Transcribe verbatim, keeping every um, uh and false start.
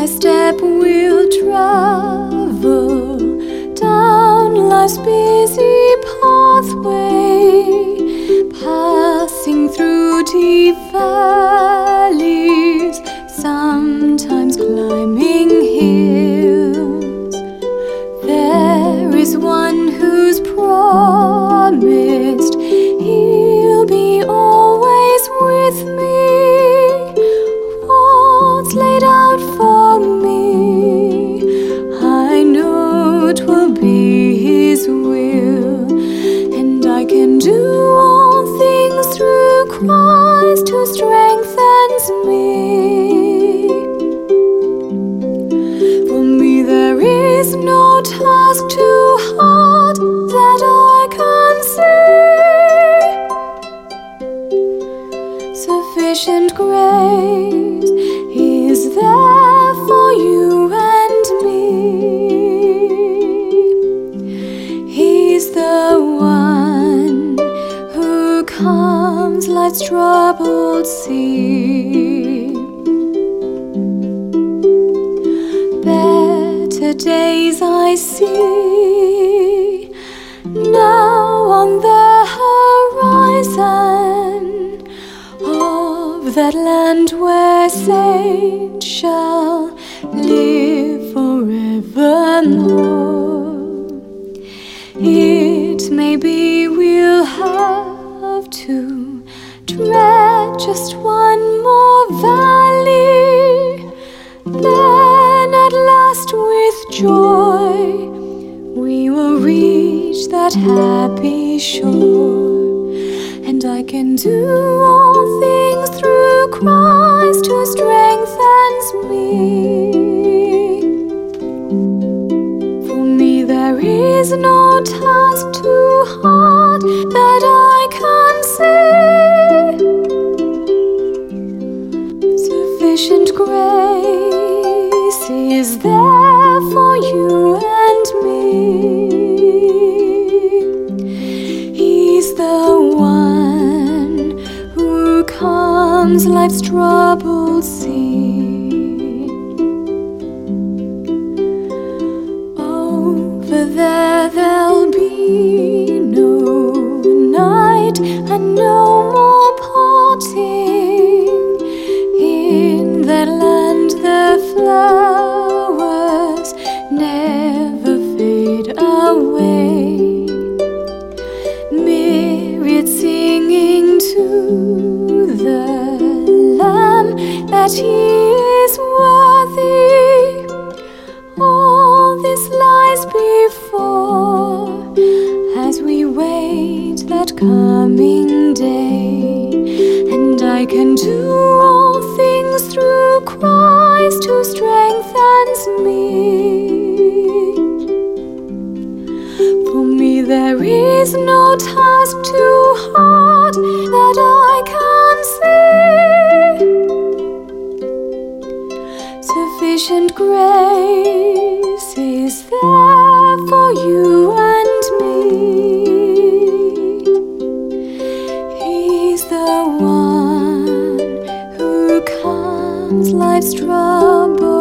by step we'll travel down life's busy pathway, passing through deep valleys, sometimes climbing hills. There is one who's promised he'll be always with me. What's laid out for me, I know it will be His will, and I can do all things through Christ who strengthens me. For me there is no task too hard that I can see. Sufficient grace is there for you and me. He's the one who calms life's troubled sea. Better days I see now on the horizon of that land where saints shall live forevermore. It may be we'll have to tread just one more valley, then at last with joy we will reach that happy shore. And I can do all things through Christ who strengthens me. For me there is no task too hard that I can see. Sufficient grace is there for you and me. He's the one who calms life's troubled sea. Over there there'll be no night and no more parting. In that land the flowers never fade away, myriad singing to the Lamb that He is worthy. All this lies before as we wait that coming day, and I can do all things through Christ who strengthens me. For me there is no task too hard that I can see. Sufficient grace is there for you and me. He's the one who calms life's trouble.